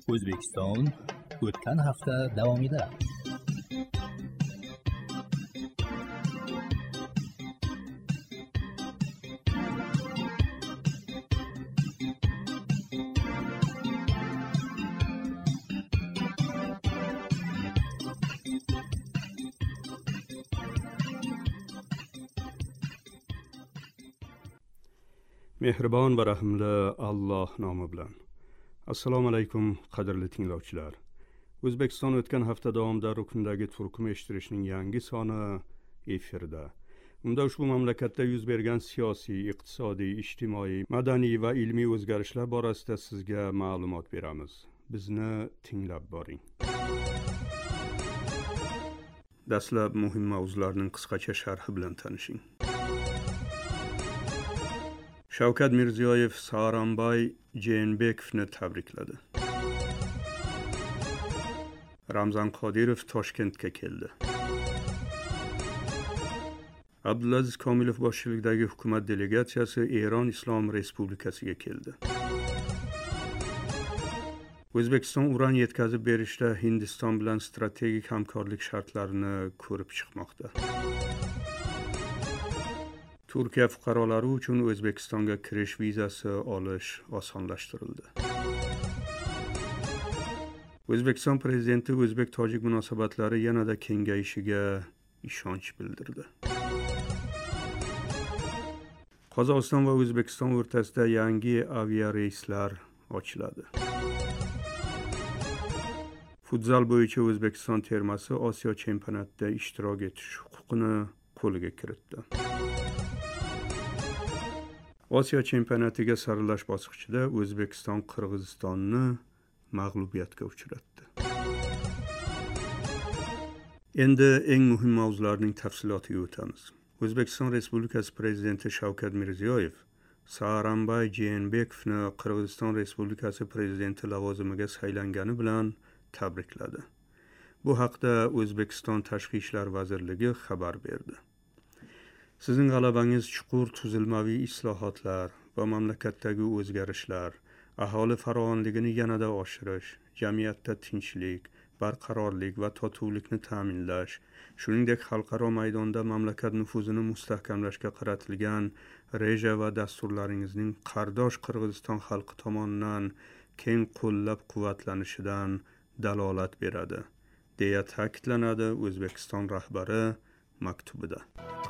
O'zbekiston o'tgan hafta davomida. Mehribon va rahimli Alloh nomi bilan. Assalomu alaykum qadrli tinglovchilar. O'zbekiston o'tgan hafta davomida rukundagi turkum eshittirishning yangi soni efirda. Unda ushbu mamlakatda yuz bergan siyosiy, iqtisodiy, ijtimoiy, madaniy va ilmiy o'zgarishlar borasida sizga ma'lumot beramiz. Bizni tinglab boring. Dastlab muhim mavzularning qisqacha sharhi bilan tanishing. Shavkat Mirziyoyev Sooronbay Jeenbekovni tabrikladi. Ramzan Qodirov Toshkentga keldi. Abdulaziz Komilov boshchiligidagi hukumat delegatsiyasi Eron Islom Respublikasiga keldi. O'zbekiston uran yetkazib berishda Hindiston bilan strategik hamkorlik shartlarini ko'rib chiqmoqda. Turkiya fuqarolari uchun O'zbekistonga kirish vizasi olish osonlashtirildi. O'zbekiston prezidenti o'zbek-tojik munosabatlari yanada kengayishiga ishonch bildirdi. Qozog'iston va O'zbekiston o'rtasida yangi aviareyslar ochiladi. Futzal bo'yicha O'zbekiston termasi Osiyo chempionatida ishtirok etish huquqini qo'lga kiritdi. Osiyo chempionatiga saralash bosqichida O'zbekiston Qirg'izistonni mag'lubiyatga uchratdi. Endi eng muhim mavzularning tafsilotiga o'tamiz. O'zbekiston Respublikasi prezidenti Shavkat Mirziyoyev Sooronbay Jeenbekovni Qirg'iziston Respublikasi prezidenti lavozimiga saylangani bilan tabrikladi. Bu haqda O'zbekiston Tashqi ishlar vazirligi xabar berdi. Sizning g'alabangiz chuqur tuzilmaviy islohotlar va mamlakatdagi o'zgarishlar, aholi farovonligini yanada oshirish, jamiyatda tinchlik, barqarorlik va totuvlikni ta'minlash, shuningdek xalqaro maydonda mamlakat nufuzini mustahkamlashga qaratilgan reja va dasturlaringizning qardosh Qirg'iziston xalqi tomonidan keng qo'llab-quvvatlanishidan dalolat beradi, deya ta'kidlanadi O'zbekiston rahbari maktubida.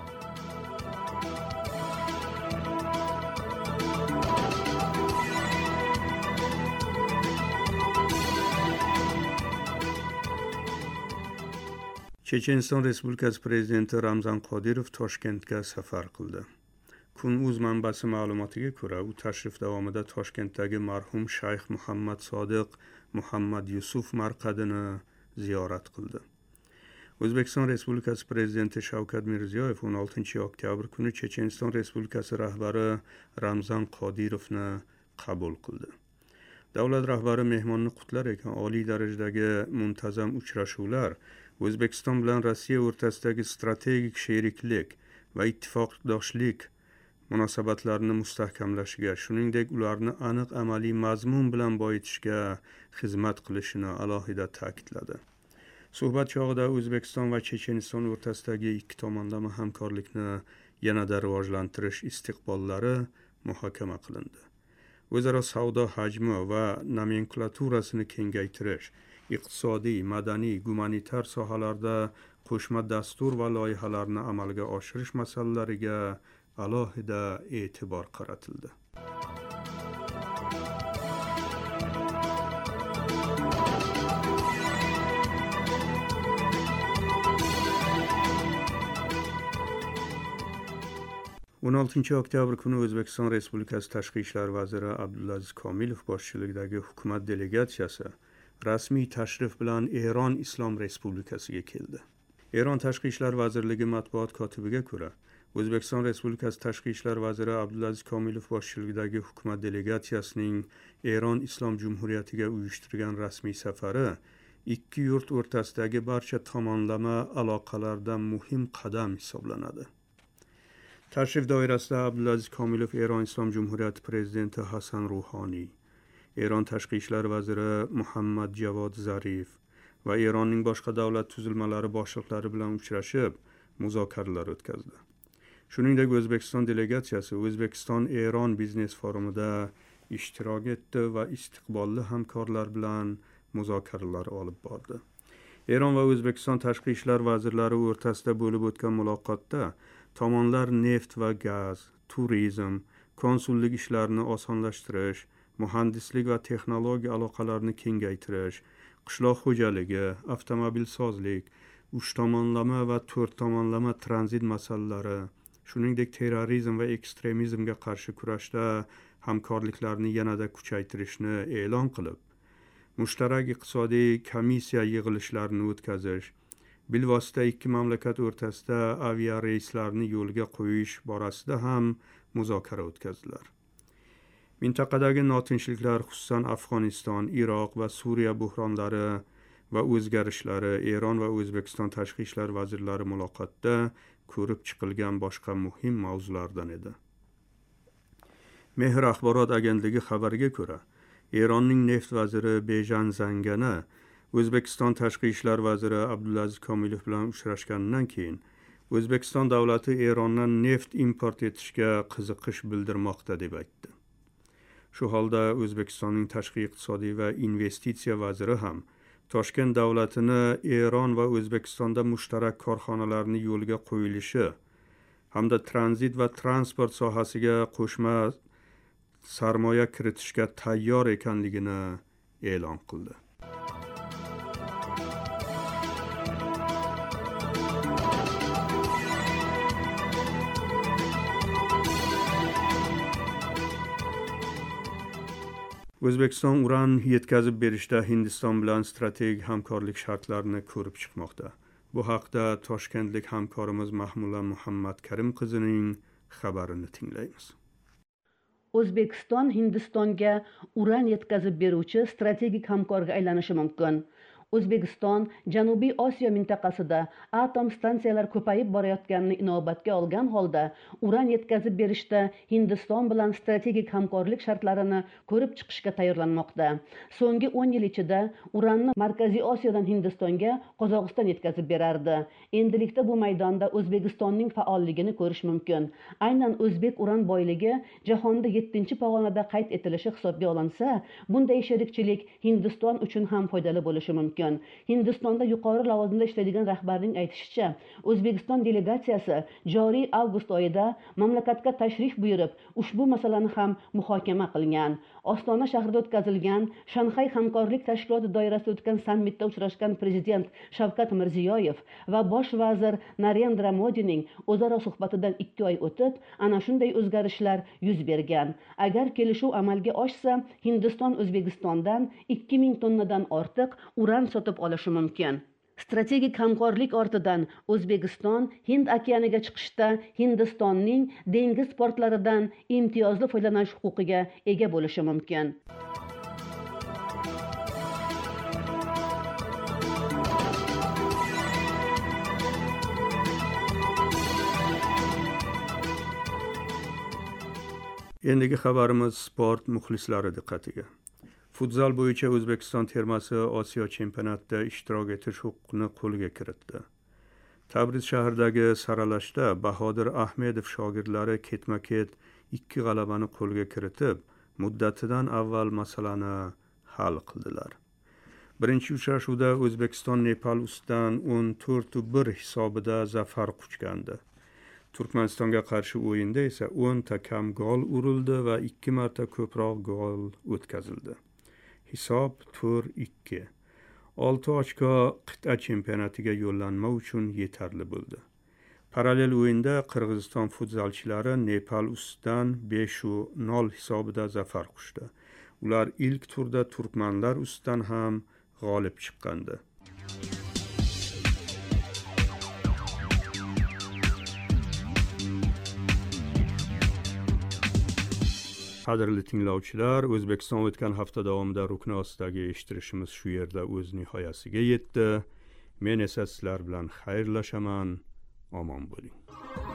Checheniston Respublikasi prezidenti Ramzan Qodirov Toshkentga safar qildi. Kun.uz manbasi ma'lumotiga ko'ra, u tashrif davomida Toshkentdagi marhum Shayx Muhammad Sodiq Muhammad Yusuf marqadini ziyorat qildi. O'zbekiston Respublikasi prezidenti Shavkat Mirziyoyev 16 oktyabr kuni Checheniston Respublikasi rahbari Ramzan Qodirovni qabul qildi. Davlat rahbari mehmonni qutlar ekan, oliy darajadagi muntazam uchrashuvlar O'zbekiston bilan Rossiya o'rtasidagi strategik sheriklik va ittifoqdoshlik munosabatlarini mustahkamlashiga, shuningdek ularni aniq amaliy mazmun bilan boyitishga xizmat qilishini alohida ta'kidladi. Suhbat chog'ida O'zbekiston va Checheniston o'rtasidagi ikki tomonlama hamkorlikni yanada rivojlantirish istiqbollari muhokama qilindi. O'zaro savdo hajmi va nomenklaturasini kengaytirish, iqtisodiy, madaniy, gumanitar sohalarda qo'shma dastur va loyihalarni amalga oshirish masalalariga alohida e'tibor qaratildi. o'n 16 oktyabr kuni O'zbekiston Respublikasi Tashqi ishlar vaziri Abdulaziz Komilov boshchiligidagi hukumat delegatsiyasi rasmiy tashrif bilan Eron Islom Respublikasiga keldi. Eron Tashqi ishlar vazirligi matbuot kotibiga ko'ra, O'zbekiston Respublikasi Tashqi ishlar vaziri Abdulaziz Komilov boshchiligidagi hukumat delegatsiyasining Eron Islom Jumhuriyatiga uyushtirgan rasmiy safari ikki yurt o'rtasidagi barcha tomonlama aloqalarda muhim qadam hisoblanadi. Tashrif doirasida Abdulaziz Komilov Eron Islom Jumhuriyati prezidenti Hasan Ruhoniy, Eron tashqi ishlar vaziri Muhammad Javod Zarif va Eronning boshqa davlat tuzilmalari boshliqlari bilan uchrashib, muzokaralar o'tkazdi. Shuningdek, O'zbekiston delegatsiyasi O'zbekiston-Eron biznes forumida ishtirok etdi va istiqbolli hamkorlar bilan muzokaralar olib bordi. Eron va O'zbekiston tashqi ishlar vazirlari o'rtasida bo'lib o'tgan muloqotda tomonlar neft va gaz, turizm, konsullik ishlarini osonlashtirish, muhandislik va texnologiya aloqalarini kengaytirish, qishloq xo'jaligi, avtomobilsozlik, 3 tomonlama va 4 tomonlama tranzit masalalari, shuningdek terrorizm va ekstremizmga qarshi kurashda hamkorliklarni yanada kuchaytirishni e'lon qilib, mushtarak iqtisodiy komissiya yig'ilishlarini o'tkazish, bilvosita ikki mamlakat o'rtasida aviareyslarni yo'lga qo'yish borasida ham muzokara o'tkazdilar. Mintaqadagi notinchliklar, xususan Afg'oniston, Iroq va Suriya buhronlari va o'zgarishlari Eron va O'zbekiston tashqi ishlar vazirlari muloqotida ko'rib chiqilgan boshqa muhim mavzulardan edi. Mehr axborot agentligi xabariga ko'ra, Eronning neft vaziri Bejan Zangana O'zbekiston tashqi ishlar vaziri Abdulaziz Komilov bilan uchrashganidan keyin O'zbekiston davlati Erondan neft import etishga qiziqish bildirmoqda deb aytdi. Shu holda O'zbekistonning tashqi iqtisodiy va investitsiya vaziri ham Toshkent davlatini Eron va O'zbekistonda mushtarak korxonalarni yo'lga qo'yilishi hamda tranzit va transport sohasiga qo'shma sarmoya kiritishga tayyor ekanligini e'lon qildi. O'zbekiston uran yetkazib berishda Hindiston bilan strategik hamkorlik shartlarini ko'rib chiqmoqda. Bu haqda toshkentlik hamkorimiz Mahmula Muhammad Karim qizining xabarini tinglaymiz. O'zbekiston Hindistonga uran yetkazib beruvchi strategik hamkorga aylanishi mumkin. O'zbekiston Janubiy Osiyo mintaqasida atom stansiyalar ko'payib borayotganini inobatga olgan holda uran yetkazib berishda Hindiston bilan strategik hamkorlik shartlarini ko'rib chiqishga tayyorlanmoqda. So'nggi 10 yil ichida uranni Markaziy Osiyodan Hindistonga Qozog'iston yetkazib berardi. Endilikda bu maydonda O'zbekistonning faolligini ko'rish mumkin. Aynan o'zbek uran boyligi jahonda 7-pog'onada qayd etilishi hisobga olinsa, bunday sherikchilik Hindiston uchun ham foydali bo'lishi mumkin. Hindistonda yuqori lavozimda ishlaydigan rahbarning aytishicha, O'zbekiston delegatsiyasi joriy avgust oyida mamlakatga tashrif buyurib, ushbu masalani ham muhokama qilgan. Ostona shahrida o'tkazilgan Shanxay hamkorlik tashkiloti doirasida o'tgan sammitda uchrashgan prezident Shavkat Mirziyoyev va bosh vazir Narendra Modining o'zaro suhbatidan 2 oy o'tib, ana shunday o'zgarishlar yuz bergan. Agar kelishuv amalga oshsa, Hindiston O'zbekistondan 2000 tonnadan ortiq uran sotib olishi mumkin. Strategik hamkorlik ortidan O'zbekiston Hind okeaniga chiqishda Hindistonning dengiz portlaridan imtiyozli foydalanish huquqiga ega bo'lishi mumkin. Endigi xabarimiz sport muxlislari diqqatiga. Futzal bo'yicha O'zbekiston termasi Osiyo chempionatida ishtirok etish huquqini qo'lga kiritdi. Tabriz shahridagi saralashda Bahodir Ahmedov shogirdlari ketma-ket 2 g'alabani qo'lga kiritib, muddatidan avval masalani hal qildilar. Birinchi uchrashuvda O'zbekiston Nepal ustidan 14-1 hisobida zafar quchgandi. Turkmanistonga qarshi o'yinda esa 10 ta kam gol urildi va 2 marta ko'proq gol o'tkazildi. Hisob 4-2. 6 ochko qit'a chempionatiga yo'llanma uchun yetarli bo'ldi. Parallel o'yinda Qirg'iziston futzalchilari Nepal ustidan 5-0 hisobida zafar quchdi. Ular ilk turda turkmanlar ustidan ham g'olib chiqqandi. Qadrli tinglovchilar, O'zbekiston o'tgan hafta davomida rukni ostidagi eshittirishimiz shu yerda o'z nihoyasiga yetdi. Men esa sizlar bilan xayrlashaman. Omon bo'ling.